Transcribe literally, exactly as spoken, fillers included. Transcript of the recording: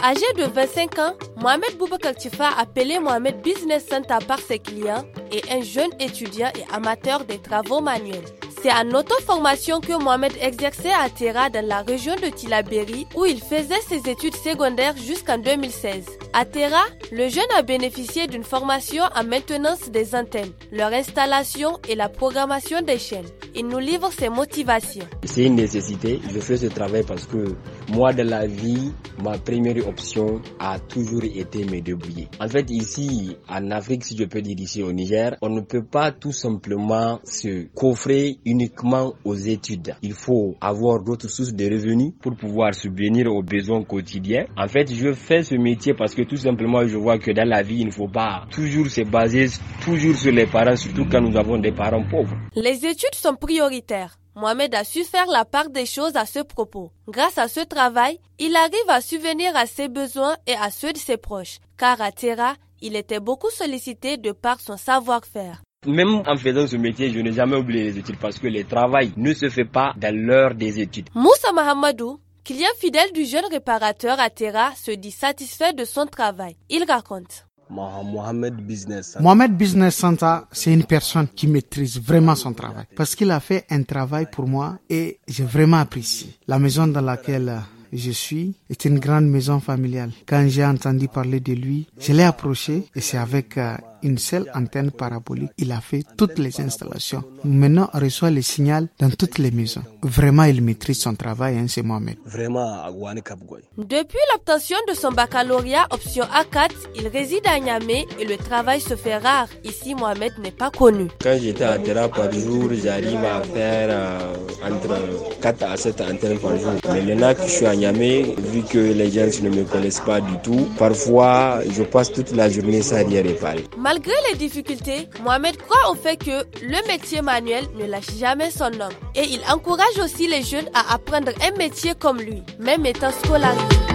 Âgé de vingt-cinq ans, Mohamed Boubacar Tifa, appelé Mohamed Business Center par ses clients, est un jeune étudiant et amateur des travaux manuels. C'est en auto-formation que Mohamed exerçait à Terra dans la région de Tillabéri où il faisait ses études secondaires jusqu'en deux mille seize. À Terra, le jeune a bénéficié d'une formation en maintenance des antennes, leur installation et la programmation des chaînes. Il nous livre ses motivations. C'est une nécessité. Je fais ce travail parce que moi, dans la vie, ma première option a toujours été me débrouiller. En fait, ici, en Afrique, si je peux dire ici au Niger, on ne peut pas tout simplement se coffrer uniquement aux études. Il faut avoir d'autres sources de revenus pour pouvoir subvenir aux besoins quotidiens. En fait, je fais ce métier parce que tout simplement, je vois que dans la vie, il ne faut pas toujours se baser toujours sur les parents, surtout quand nous avons des parents pauvres. Les études sont prioritaires. Mohamed a su faire la part des choses à ce propos. Grâce à ce travail, il arrive à subvenir à ses besoins et à ceux de ses proches. Car à Terra, il était beaucoup sollicité de par son savoir-faire. Même en faisant ce métier, je n'ai jamais oublié les études parce que le travail ne se fait pas dans l'heure des études. Moussa Mahamadou, client fidèle du jeune réparateur à Terra, se dit satisfait de son travail. Il raconte. Mohamed Business Center. Mohamed Business Center, c'est une personne qui maîtrise vraiment son travail parce qu'il a fait un travail pour moi et j'ai vraiment apprécié. La maison dans laquelle je suis est une grande maison familiale. Quand j'ai entendu parler de lui, je l'ai approché et c'est avec euh, une seule antenne parabolique. Il a fait toutes les installations. Maintenant, on reçoit le signal dans toutes les maisons. Vraiment, il maîtrise son travail, hein, c'est Mohamed. Vraiment, depuis l'obtention de son baccalauréat option A quatre, il réside à Niamey et le travail se fait rare. Ici, Mohamed n'est pas connu. Quand j'étais à Terra par jour, j'arrive à faire euh, entre quatre à sept antennes par jour. Mais maintenant que je suis à Niamey, vu que les gens ne me connaissent pas du tout, parfois je passe toute la journée sans rien réparer. Malgré les difficultés, Mohamed croit au fait que le métier manuel ne lâche jamais son homme. Et il encourage aussi les jeunes à apprendre un métier comme lui, même étant scolarisé.